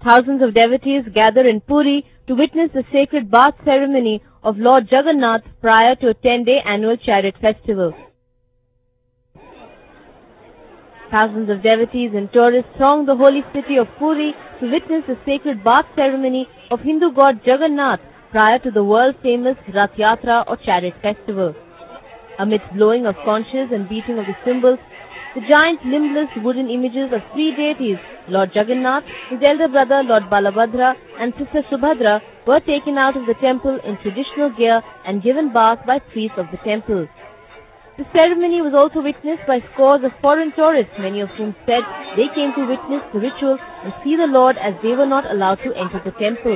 Thousands of devotees gather in Puri to witness the sacred bath ceremony of Lord Jagannath prior to a 10-day annual chariot festival. Thousands of devotees and tourists throng the holy city of Puri to witness the sacred bath ceremony of Hindu god Jagannath prior to the world-famous Rath Yatra or chariot festival. Amidst blowing of conches and beating of the cymbals, the giant limbless wooden images of three deities, Lord Jagannath, his elder brother Lord Balabhadra and sister Subhadra, were taken out of the temple in traditional gear and given bath by priests of the temple. The ceremony was also witnessed by scores of foreign tourists, many of whom said they came to witness the ritual and see the Lord as they were not allowed to enter the temple.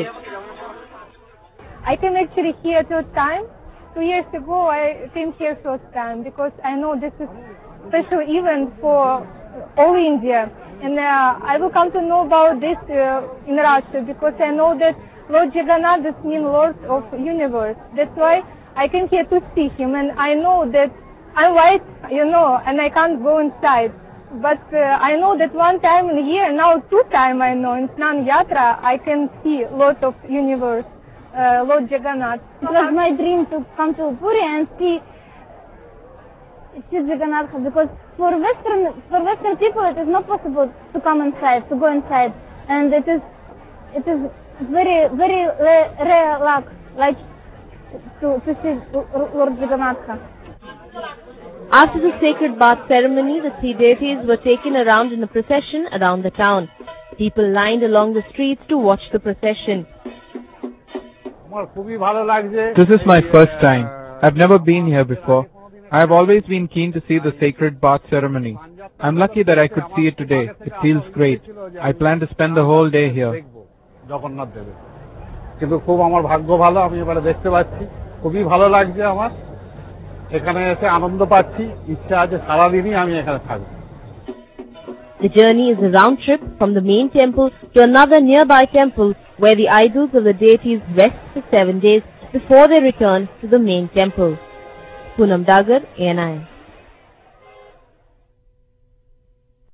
I came actually here third time. 2 years ago I came here first time because I know this is special event for all India, and I will come to know about this in Russia because I know that Lord Jagannath is mean Lord of Universe. That's why I came here to see him, and I know that I'm white, and I can't go inside. But I know that one time in a year, now 2 times I know, in Snan Yatra, I can see Lord of Universe, Lord Jagannath. It was my dream to come to Puri and see Jagannath, because for Western people it is not possible to come inside, to go inside, and it is very rare luck, like to see Lord Jagannath. After the sacred bath ceremony, the three deities were taken around in a procession around the town. People lined along the streets to watch the procession. This is my first time. I've never been here before. I have always been keen to see the sacred bath ceremony. I'm lucky that I could see it today. It feels great. I plan to spend the whole day here. কিন্তু খুব আমার ভাগ্য ভালো, আমি এবারে দেখতে পাচ্ছি, খুবই ভালো লাগছে আমার। এখানে এসে আনন্দ পাচ্ছি, ইচ্ছা আছে সারা দিনই আমি এখানে থাকব। The journey is a round trip from the main temple to another nearby temple where the idols of the deities rest for 7 days before they return to the main temple. Poonam Dagar, ANI.